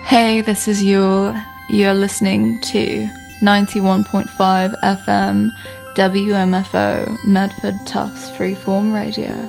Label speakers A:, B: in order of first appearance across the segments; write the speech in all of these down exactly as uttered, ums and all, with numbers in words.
A: Hey, this is Yule. You're listening to ninety-one point five F M W M F O Medford Tufts Freeform Radio.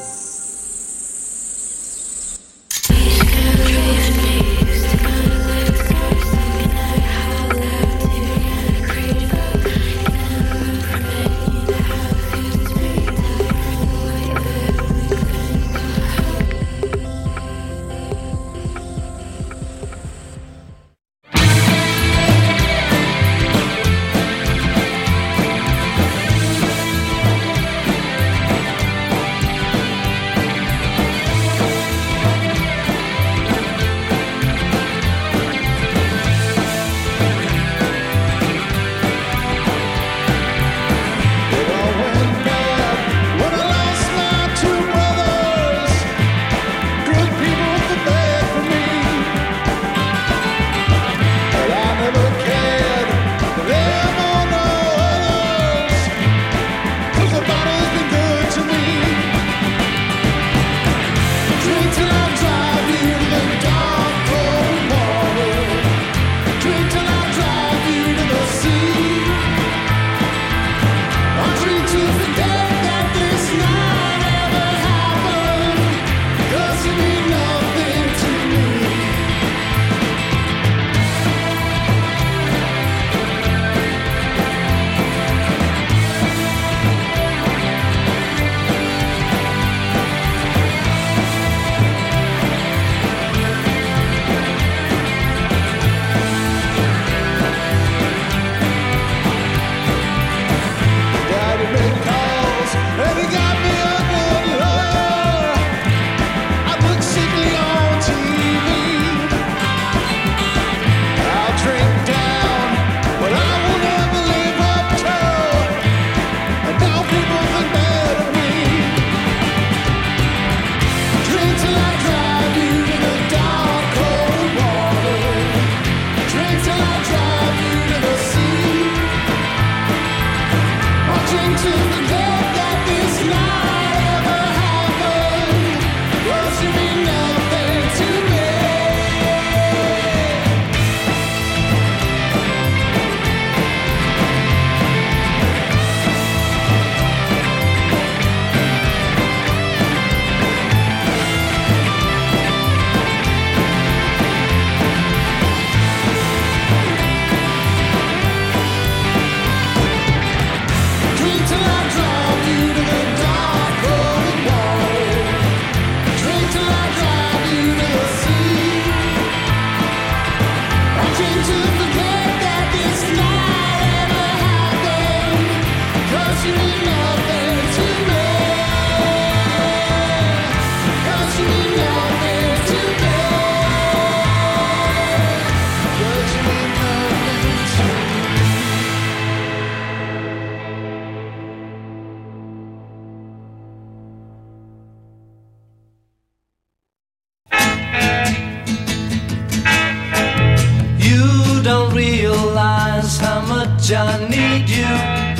B: I need you,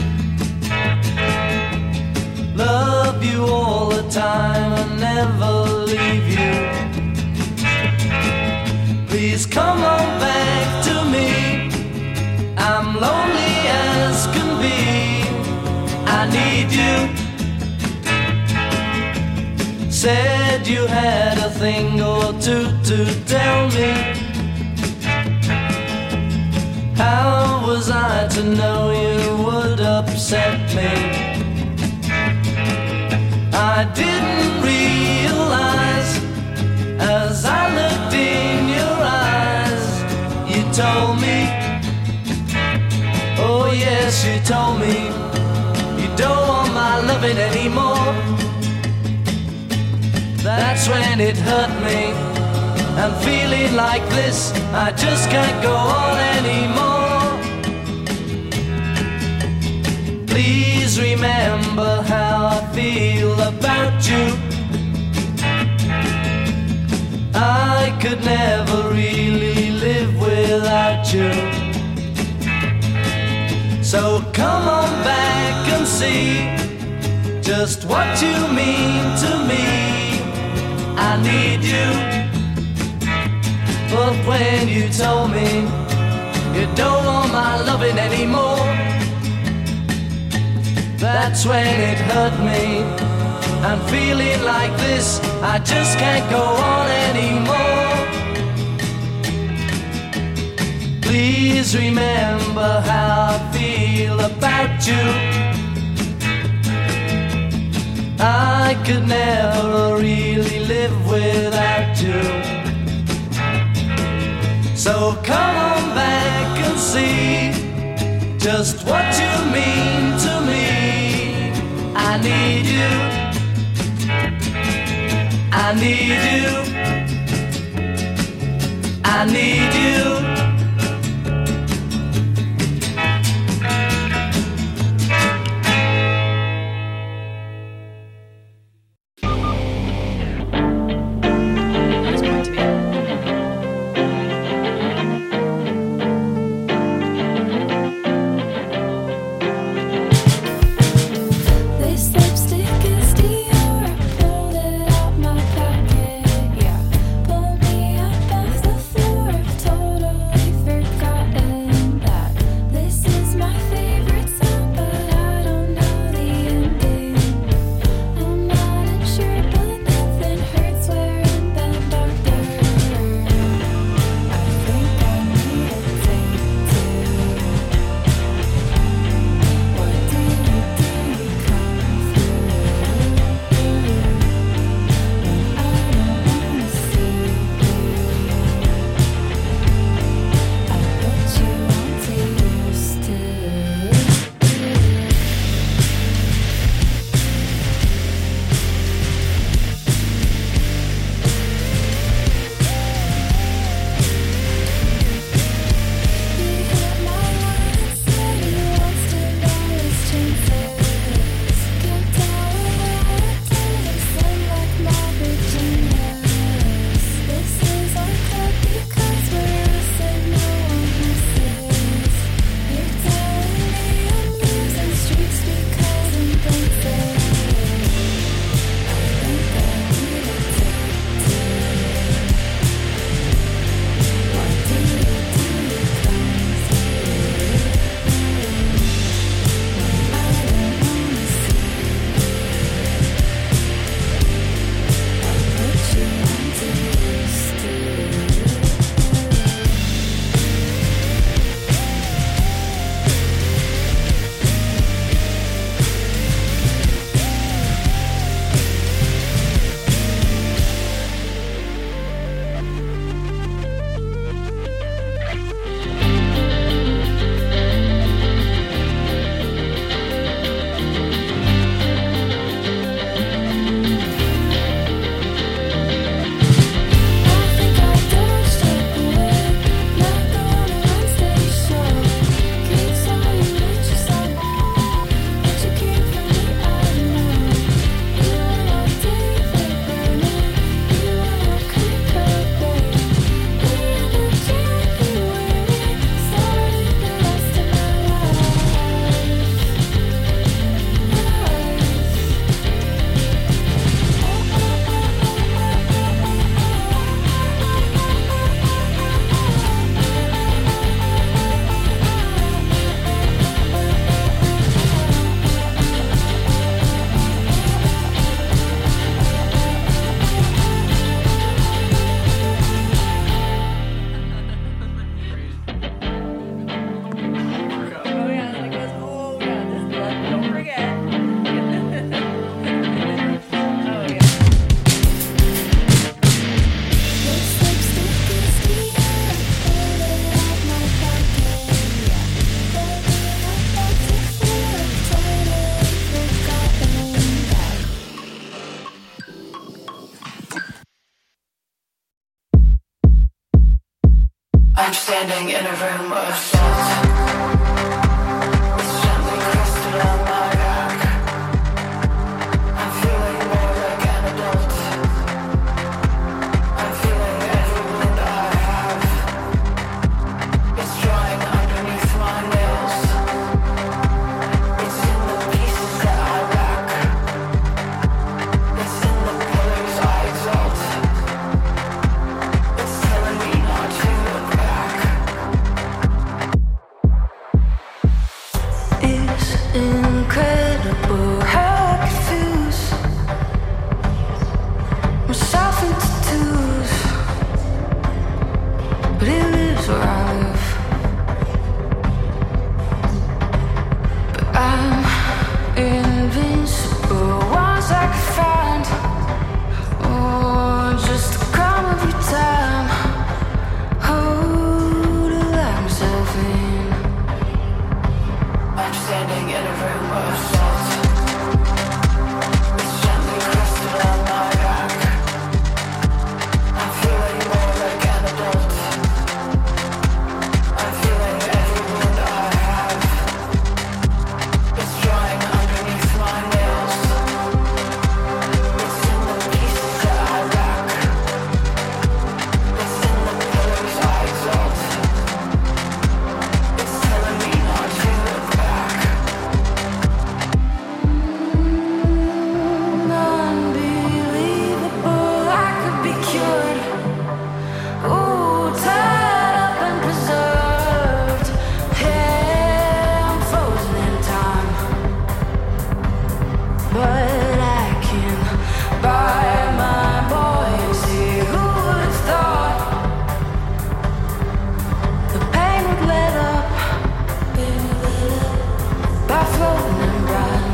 B: love you all the time and never leave you. Please come on back to me, I'm lonely as can be. I need you. Said you had a thing or two to tell me. How was I to know you would upset me? I didn't realize as I looked in your eyes. You told me, oh yes, you told me you don't want my loving anymore. That's when it hurt me. I'm feeling like this, I just can't go on anymore. Please remember how I feel about you. I could never really live without you. So come on back and see just what you mean to me. I need you. But when you told me you don't want my loving anymore, that's when it hurt me. I'm feeling like this, I just can't go on anymore. Please remember how I feel about you. I could never really live without you. So come on back and see just what you mean to me. I need you, I need you, I need you.
C: I'm standing in a room of salt. It's gently crystal on my back. I'm feeling more like an adult. I'm feeling every wound I have. It's drying underneath my nails. It's in the pieces that I lack. It's in the pillars I exalt. It's telling me not yourself into twos, but it lives where I live. But I'm invincible. Once I could find, oh, just to calm every time. Oh, to let myself in. I'm standing in a room of salt. It's gently crusted on my back. I'm feeling more like an adult. I'm feeling every wound I have. It's drying underneath my nails. It's in the pieces that I rack. It's in the pillars I exalt. It's telling me not to look back. Unbelievable, I could be cured. Ooh, tied up and preserved. Yeah, I'm frozen in time. But I can buy my buoyancy. Who would have thought the pain would let up by floating and bright?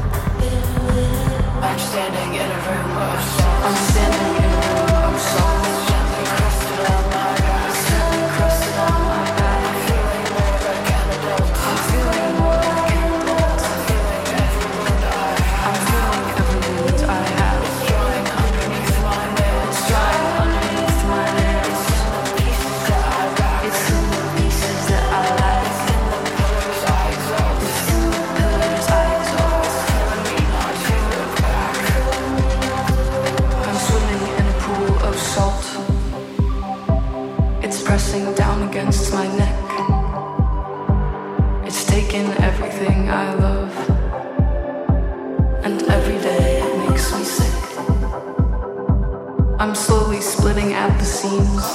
C: I'm standing in a room of salt. I'm standing in a room of salt. It's gently crusted on my back. It's gently crusted on my back. I'm feeling more like an adult. I'm feeling more like an adult. I'm feeling every wound I have. I'm feeling every wound I have. It's drying underneath my nails. It's drying underneath my nails. It's in the pieces that I lack. It's in the pillars I exalt. It's in the pillars I exalt. It's telling me not to look back. I'm swimming in a pool of salt. It's pressing down against my neck. It's taken everything I love, and every day it makes me sick. I'm slowly splitting at the seams.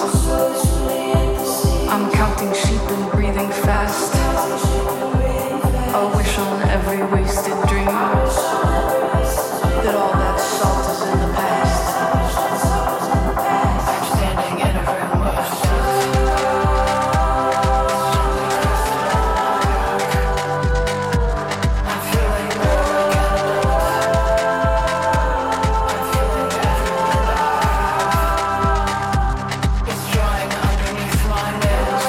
C: I'm counting sheep and breathing fast. I'll wish on every wasted dream that all that salt is in the past. I'm standing in a room of salt. I'm feeling more like an adult. I'm feeling every wound I have. It's drying underneath my nails.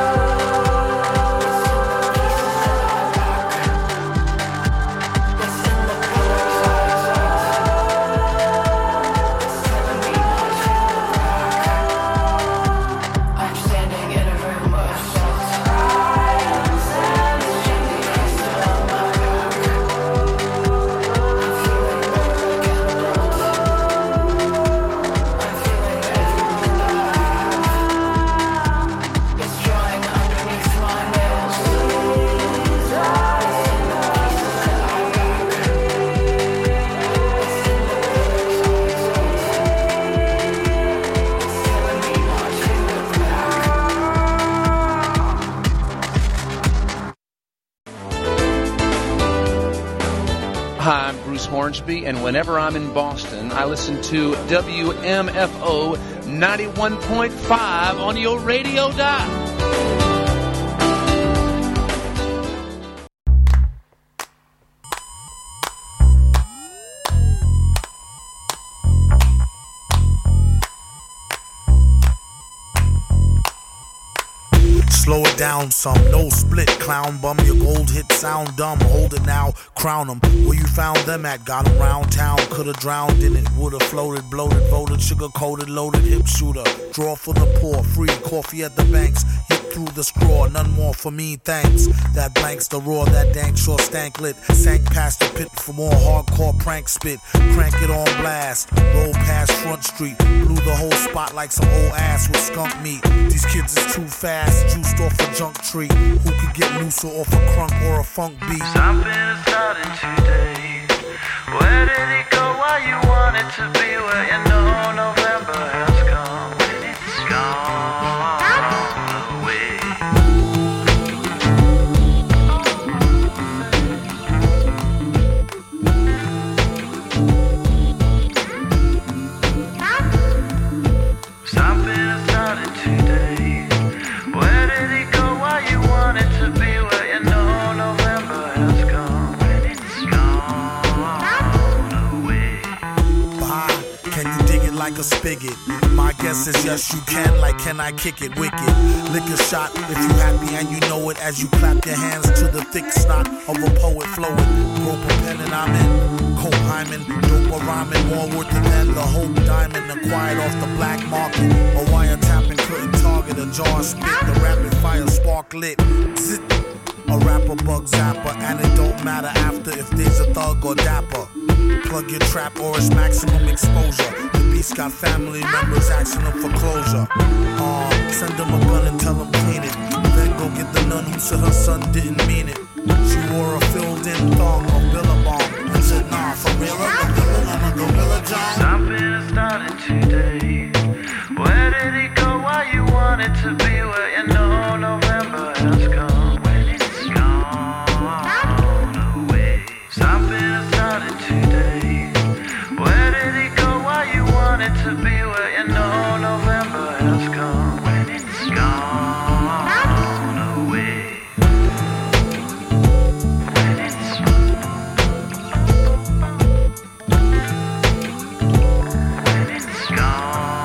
C: It's in the pillars I exalt. It's telling me not to look back. I'm standing in a room of salt. It's gently crusted on my back. I'm feeling more like an adult. I'm feeling every wound I have. It's drying underneath my nails. It's in the pieces that I rack. It's in the
D: Hi, I'm Bruce Hornsby, and whenever I'm in Boston, I listen to W M F O ninety-one point five on your radio dial.
E: Slow it down some, no split, clown bum. Your gold hit sound dumb, hold it now, crown them. Where you found them at, got them round town. Could've drowned in it, would've floated, bloated, voted, sugar coated, loaded, hip shooter. Draw for the poor, free coffee at the banks. Hit through the straw, none more for me, thanks. That blanks the roar, that dank sure stank lit. Sank past the pit for more hardcore prank spit. Crank it on blast, roll past Front Street. Blew the whole spot like some old ass with skunk meat. These kids is too fast, juiced off a junk tree. Who could get looser off a crunk or a funk beat?
B: Something is starting today. Where did it go? Why you want it to be? Where you know November has come. It's gone away.
E: a spigot. My guess is yes, you can. Like, can I kick it wicked? Lick a shot if you happy and you know it as you clap your hands to the thick snot of a poet flowing. Rope a pen and I'm in. Cope Hyman, dope or rhyming, more worth than the whole diamond acquired off the black market. A wiretapping couldn't target a jar spit. The rapid fire spark lit. Zit. A rapper bug zapper, and it don't matter after if there's a thug or dapper. Plug your trap or it's maximum exposure. The beast got family members asking them for closure. Uh, send them a gun and tell them clean it. Then go get the nun who said her son didn't mean it. She wore a filled-in thong or billabong and said, nah, for real, I'm a villain, I'm a gorilla John.
B: Something is starting today. Where did he go? Why you wanted to be where you know November has come? Something is starting today. Where did he go? Why you wanted to be where you know November has come? When it's gone away. When it's when it's gone.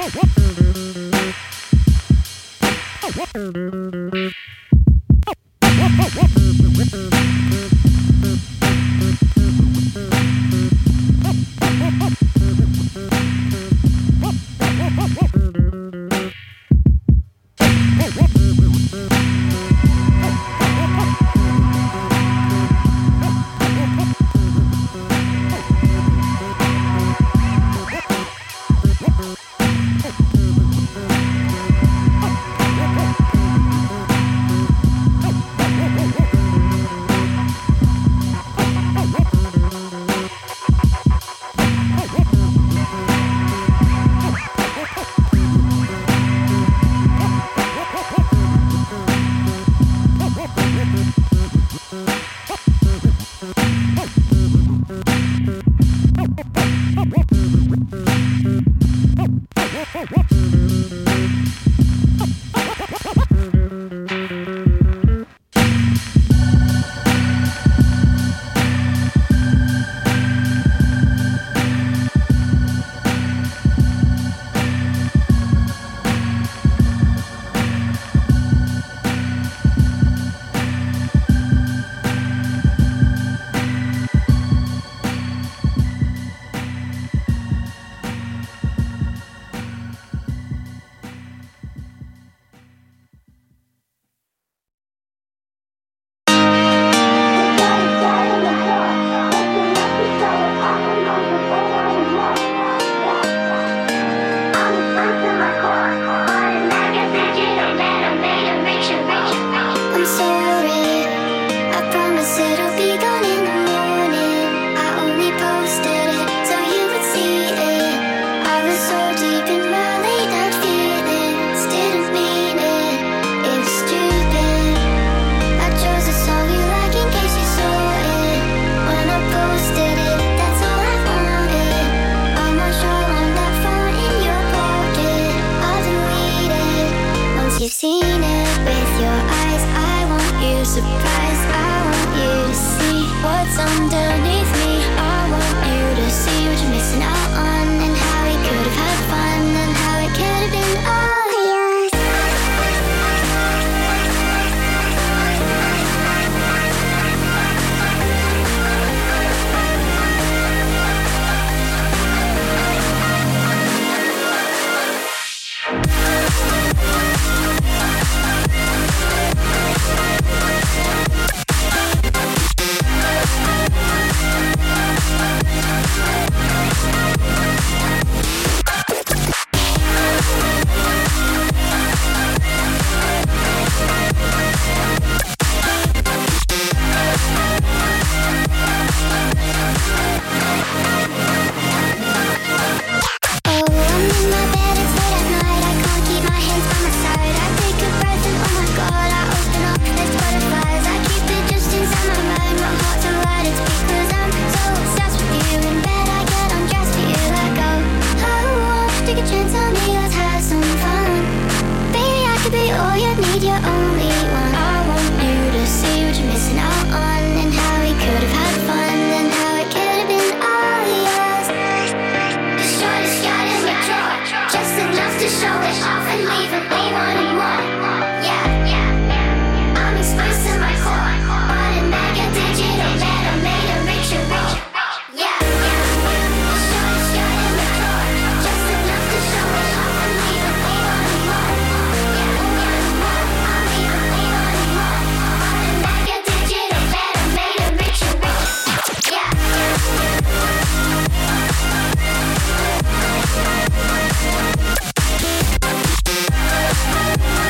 F: We'll be right back.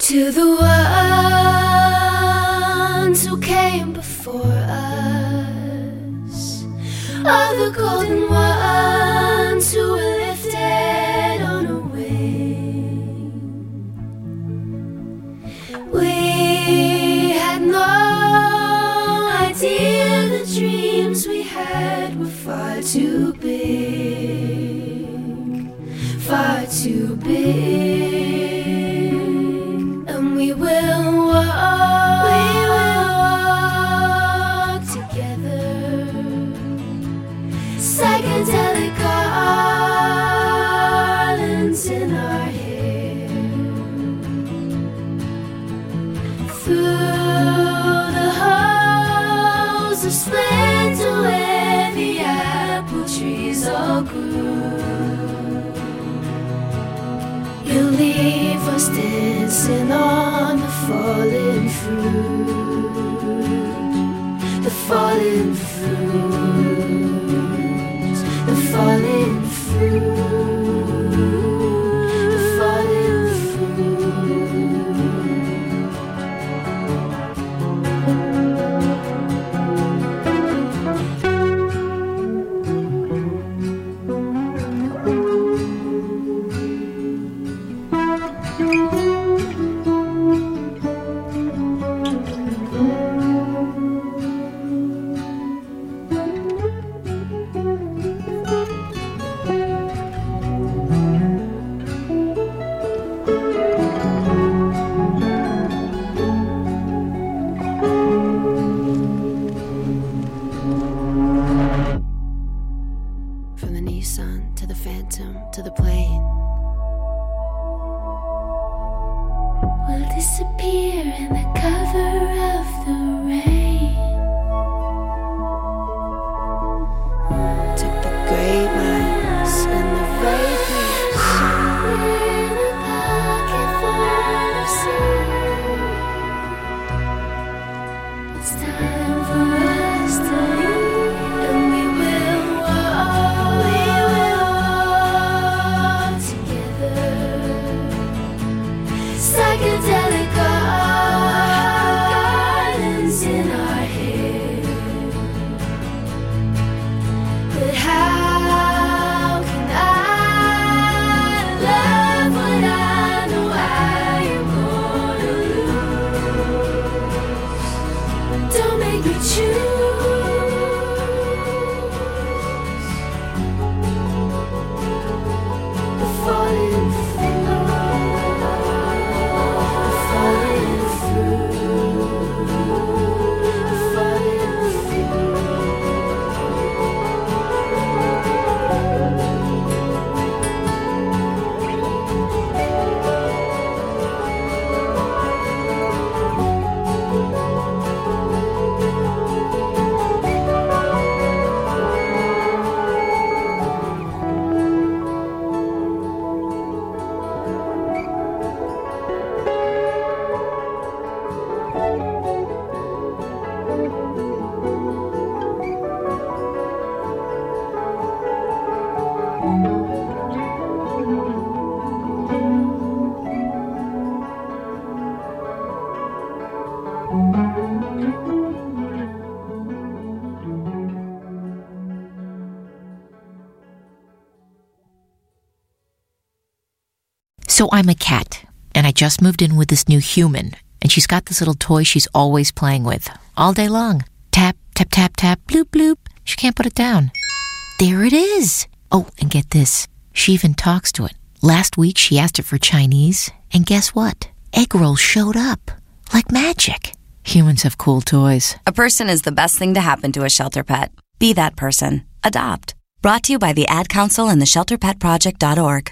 F: To the ones who came before us, all the golden ones who were lifted on a wing. We had no idea the dreams we had were far too big, far too big. And we will walk, we will walk together, psychedelic garlands in our hair, through the halls of splendor where the apple trees all grew. You'll leave us dancing on the fallen fruit, the fallen fruit, the fallen fruit, the fallen From the Nissan to the Phantom to the plane, we'll disappear in the cover of the rain. Took the great minds and the vapors in a pocket full of sea. It's time for us to leave, and we will walk, we will walk together, psychedelic gardens in our hair. But how can I love what I know I am gonna lose? Don't make me choose. The fallen fruit, the fallen fruit, the fallen fruit.
G: So I'm a cat, and I just moved in with this new human, and she's got this little toy she's always playing with, all day long. Tap, tap, tap, tap, bloop, bloop. She can't put it down. There it is. Oh, and get this. She even talks to it. Last week she asked it for Chinese, and guess what? Egg rolls showed up. Like magic. Humans have cool toys.
H: A person is the best thing to happen to a shelter pet. Be that person. Adopt. Brought to you by the Ad Council and the shelter pet project dot org.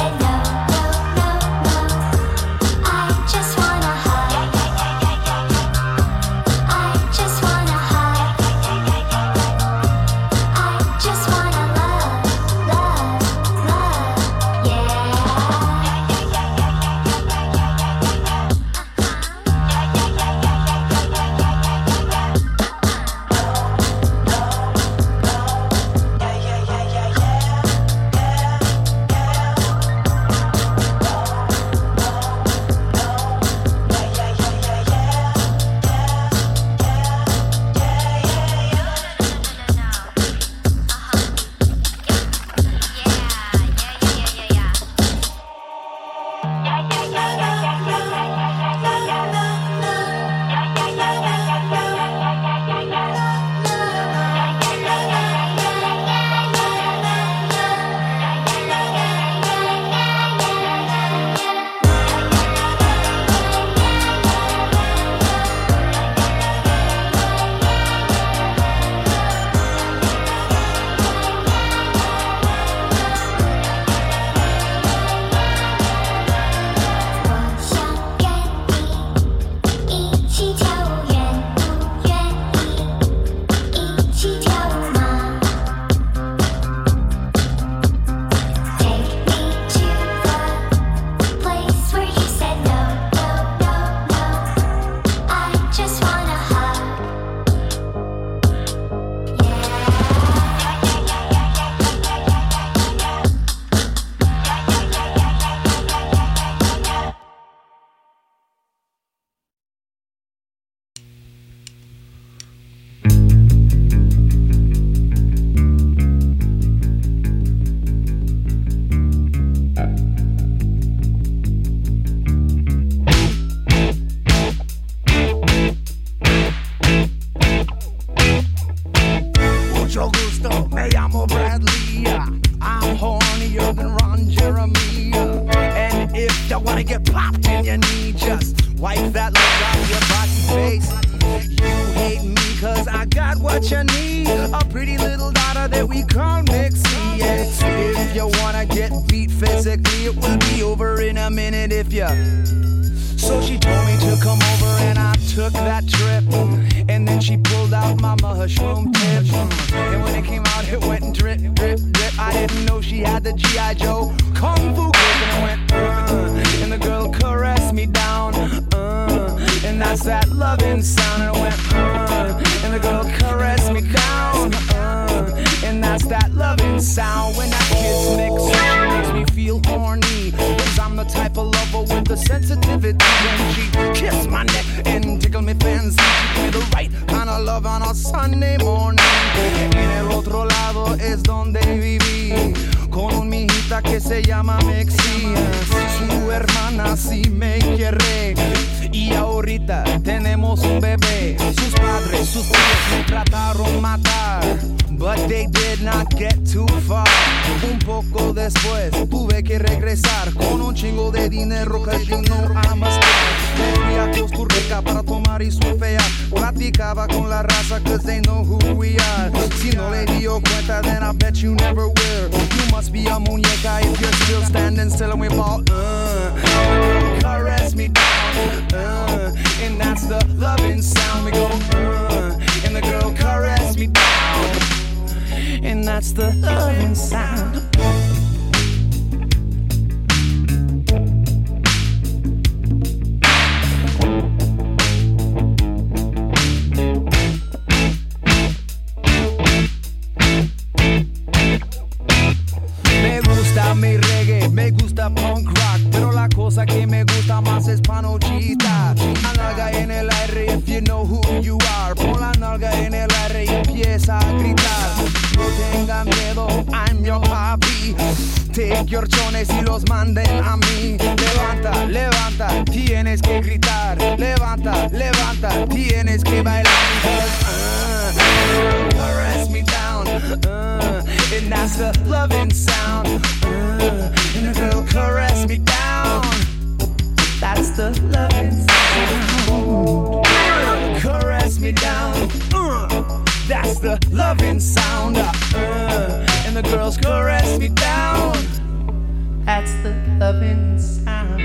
F: I just wanna hug.
I: just wipe that look off your bossy face. You hate me cause I got what you need, a pretty little daughter that we call Mixie. Yes, if you wanna get beat physically, it will be over in a minute if you. So she told me to come over and I took that trip. And then she pulled out my mushroom tip. And when it came out, it went drip, drip, drip. I didn't know she had the G I. Joe Kung Fu grip. And it went, uh, and the girl caressed me down. Uh, and that's that loving sound. And it went, uh, and the girl caressed me down. Uh, and that's that loving sound. When that kiss mix, she makes me feel horny. Cause I'm the type of lover with the sensitivity. When she kissed my neck and tickled me fancy, she gave me the right kind of love on a Sunday morning. En el otro lado es donde viví, con un mijita que se llama Mexi. Su hermana sí me quiere y ahorita tenemos un bebé. Sus padres, sus tíos me trataron matar, but they did not get too far. Un poco después tuve que regresar con un chingo de dinero, cause you know I'm a star. Me fui a Costa Rica para tomar y surfear. Platicaba con la raza cause they know who we are. Si no le dio cuenta, then I bet you never will. You must be a muñeca if you're still standing still and we ball. Uh, caress me down. Uh, and that's the loving sound. We go, uh, and the girl caressed me down. And that's the loving sound. Me gusta mi reggae, me gusta punk rock, pero la cosa que me gusta más es panochita. La nalga en el aire, if you know who you are. Pon la nalga en el aire y empieza a gritar. No tengan miedo, I'm your papi. Take your chones y los manden a mí. Levanta, levanta, tienes que gritar. Levanta, levanta, tienes que bailar. Uh, caress me down, uh, and that's the loving sound. Uh, and the girl caress me down. That's the loving sound. Uh, caress me down. Uh, that's the loving sound. Uh, and the girls caress me down. That's the loving sound.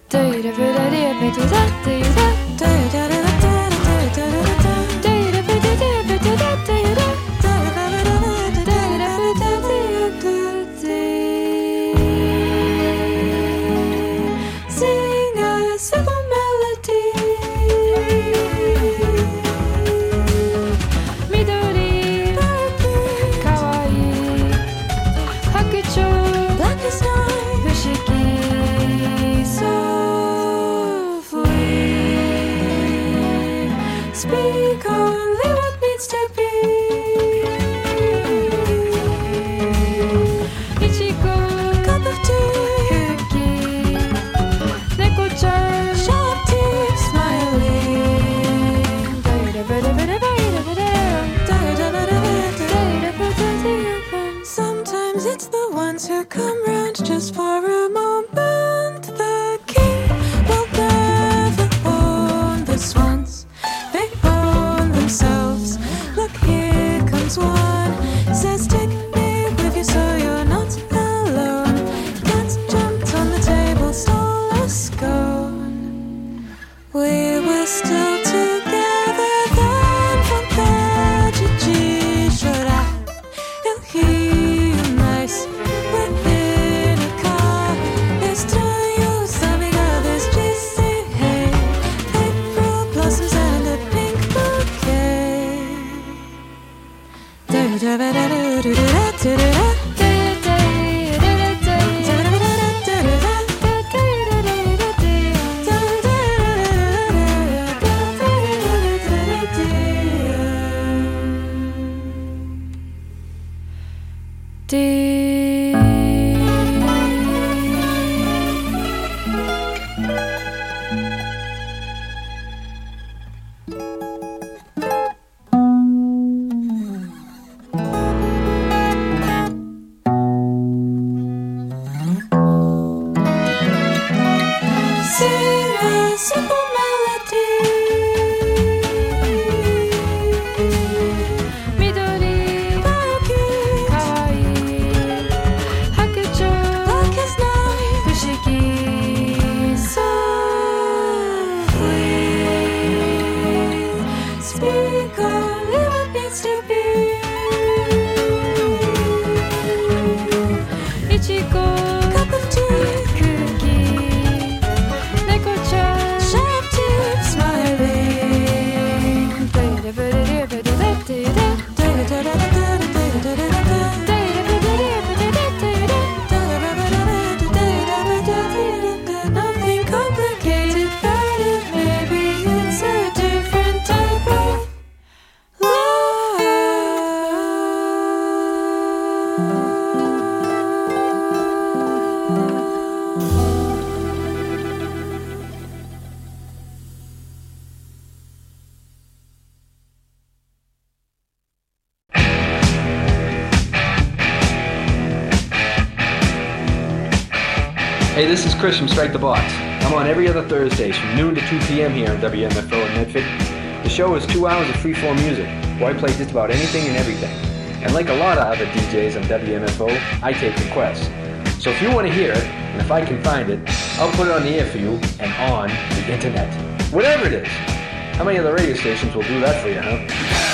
J: Hey, this is Chris from Strike the Box. I'm on every other Thursdays from noon to two p.m. here on W M F O in Medford. The show is two hours of freeform music, where I play just about anything and everything. And like a lot of other D Js on W M F O, I take requests. So if you want to hear it, and if I can find it, I'll put it on the air for you and on the internet. Whatever it is. How many other radio stations will do that for you, huh?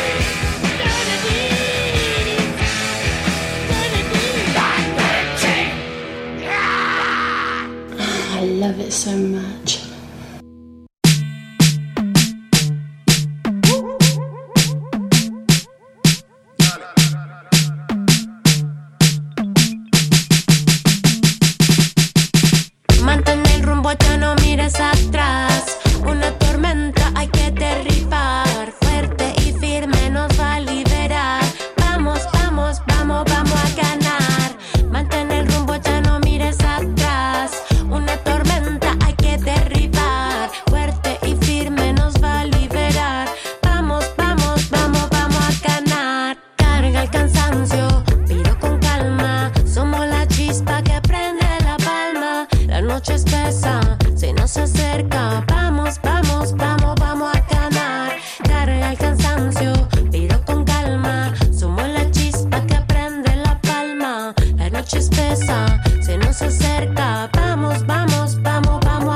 K: I love it so much.
L: Mantén el rumbo, ya no mires atrás. Una tormenta hay que derribar. Fuerte y firme nos va a liberar. Vamos, vamos, vamos, vamos a ganar. Mantén el rumbo, ya no mires atrás. Una tormenta hay que derribar. Fuerte y firme nos va a liberar. Vamos, vamos, vamos, vamos a ganar. Carga el cansancio, pero con calma. Somos la chispa que prende la palma. La noche es espesa, se nos acerca. Vamos, vamos, vamos, vamos a ganar. Carga el cansancio, pero con calma. Somos la chispa que prende la palma. La noche espesa, se nos acerca. Vamos, vamos, vamos, vamos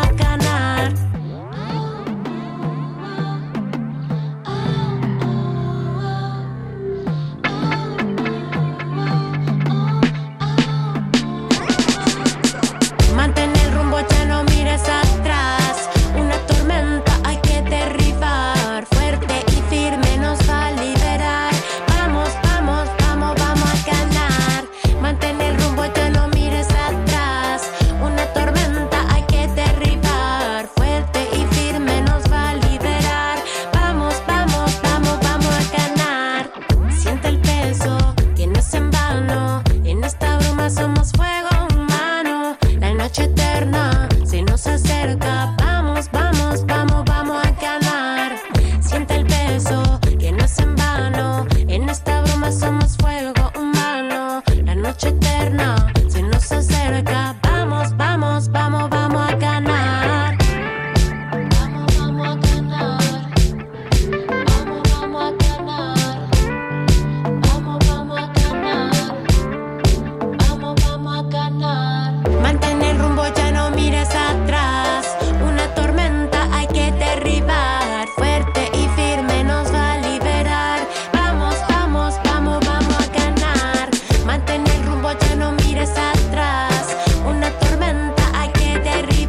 L: vamos, vamos a ganar. Vamos, vamos a ganar. Vamos, vamos a ganar. Vamos, vamos a ganar. Vamos, vamos a ganar. Mantén el rumbo, ya no mires atrás. Una tormenta hay que derribar. Fuerte y firme nos va a liberar. Vamos, vamos, vamos, vamos a ganar. Mantén el rumbo, ya no mires atrás. Una tormenta hay que derribar.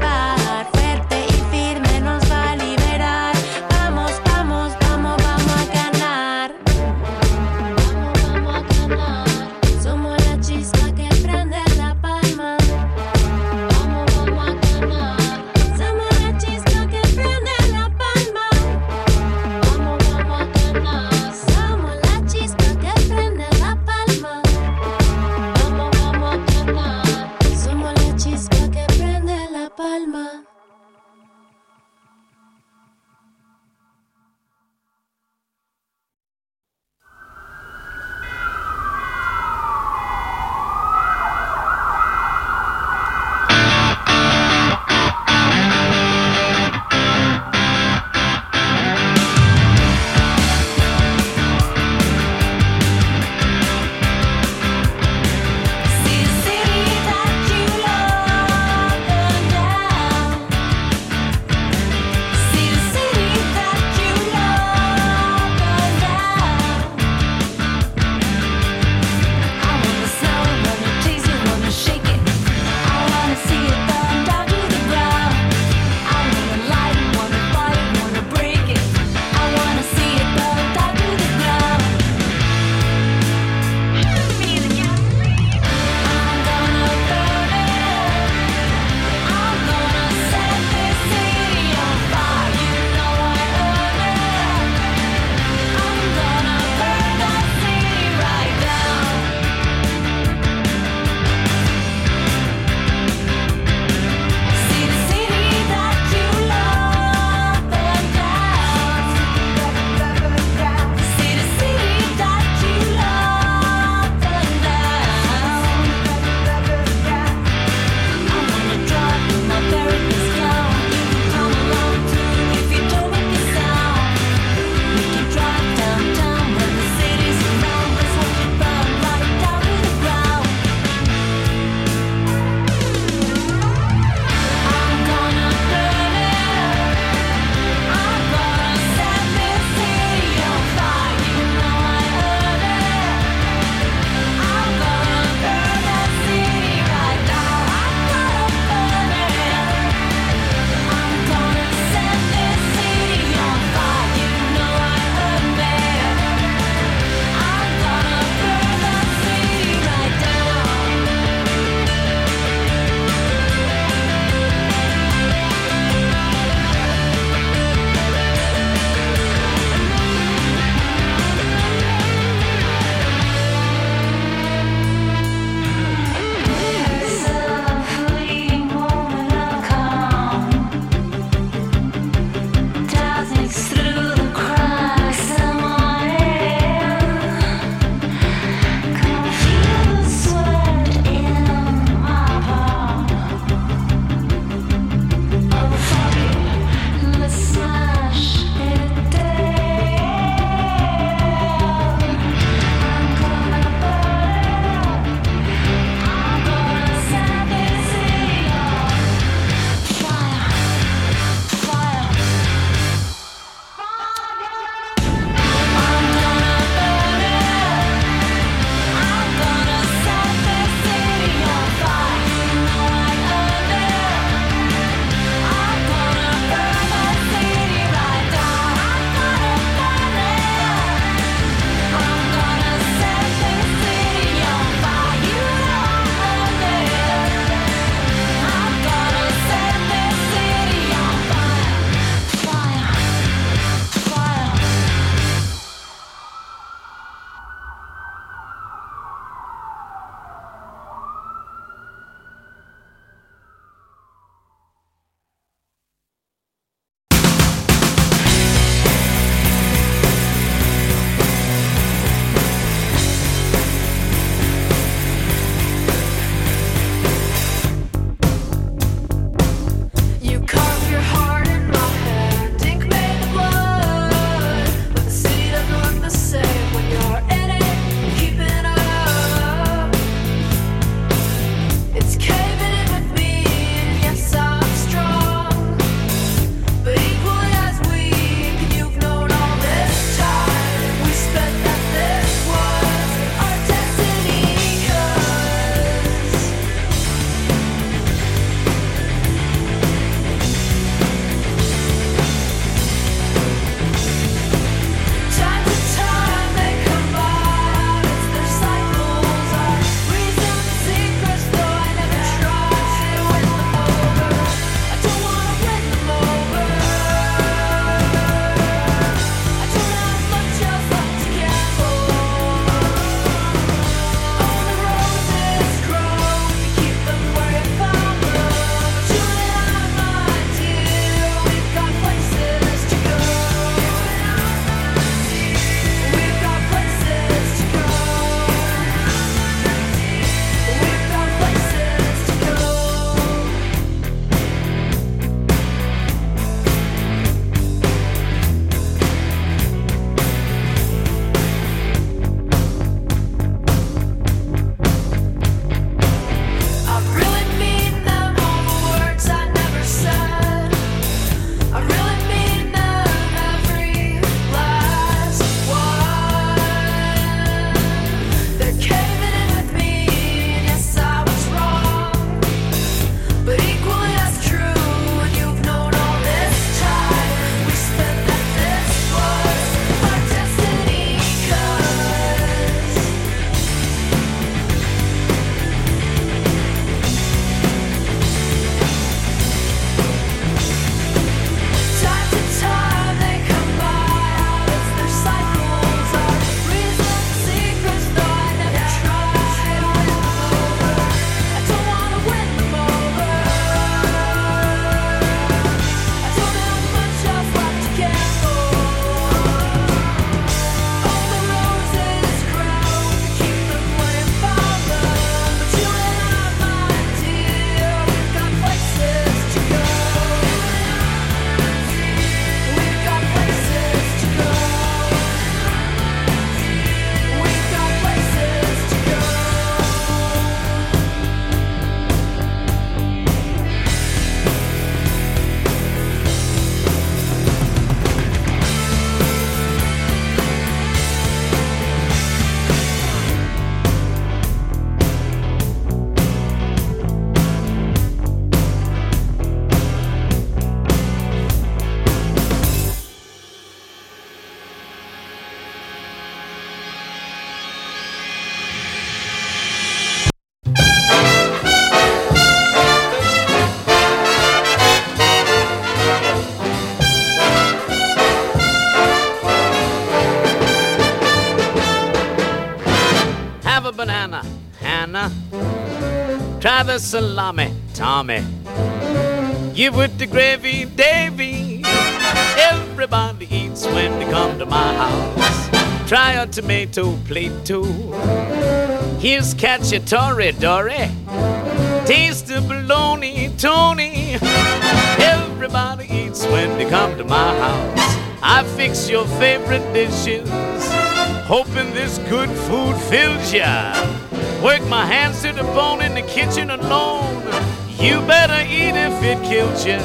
M: Try the salami, Tommy. Give with the gravy, Davy. Everybody eats when they come to my house. Try a tomato plate too. Here's cacciatore, Dory. Taste the bologna, Tony. Everybody eats when they come to my house. I fix your favorite dishes, hoping this good food fills ya. Work my hands to the bone in the kitchen alone. You better eat if it kills ya.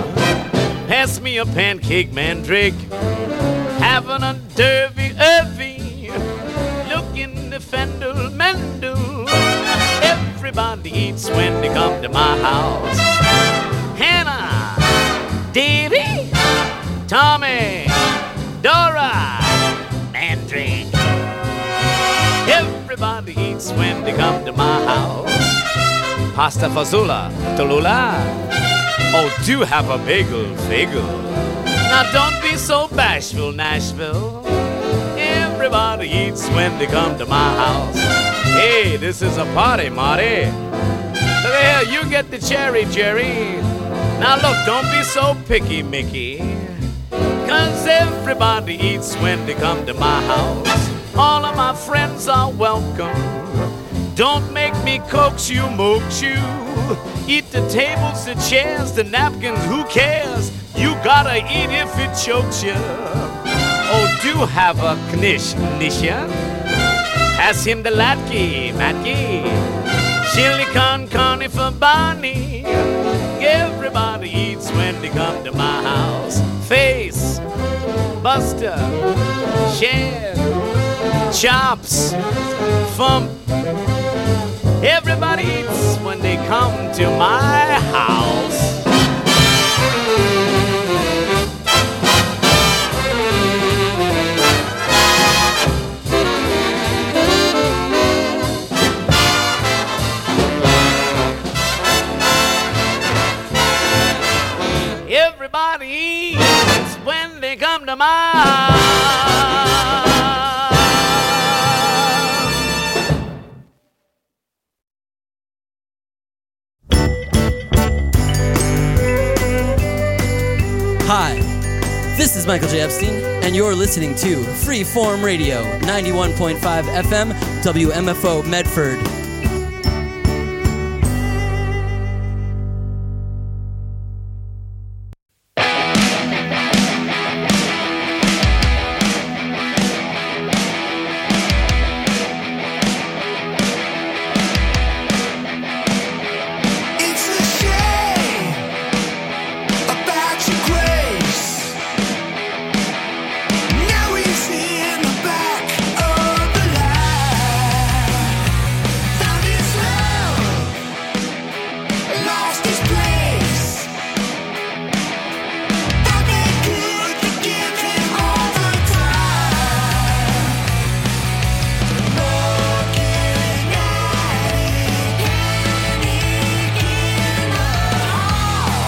M: Pass me a pancake, mandrake. Having a derby, irvy. Looking the fendel, mendel. Everybody eats when they come to my house. Hannah, Davy, Tommy, Dora, Mandrake. Everybody eats when they come to my house. Pasta fazola, Tallulah. Oh, do have a bagel, bagel. Now don't be so bashful, Nashville. Everybody eats when they come to my house. Hey, this is a party, Marty. Look here, you get the cherry, Jerry. Now look, don't be so picky, Mickey. Cause everybody eats when they come to my house. All of my friends are welcome. Don't make me coax you, moax you. Eat the tables, the chairs, the napkins, who cares? You gotta eat if it chokes you. Oh, do have a knish, Nisha. Pass him the latke, matke. Chili con carne for Barney. Everybody eats when they come to my house. Face, Buster, Share, Chops, Fump. Everybody eats when they come to my house. Everybody eats when they come to my house.
N: Hi, this is Michael J. Epstein, and you're listening to Freeform Radio, ninety-one point five F M, W M F O Medford.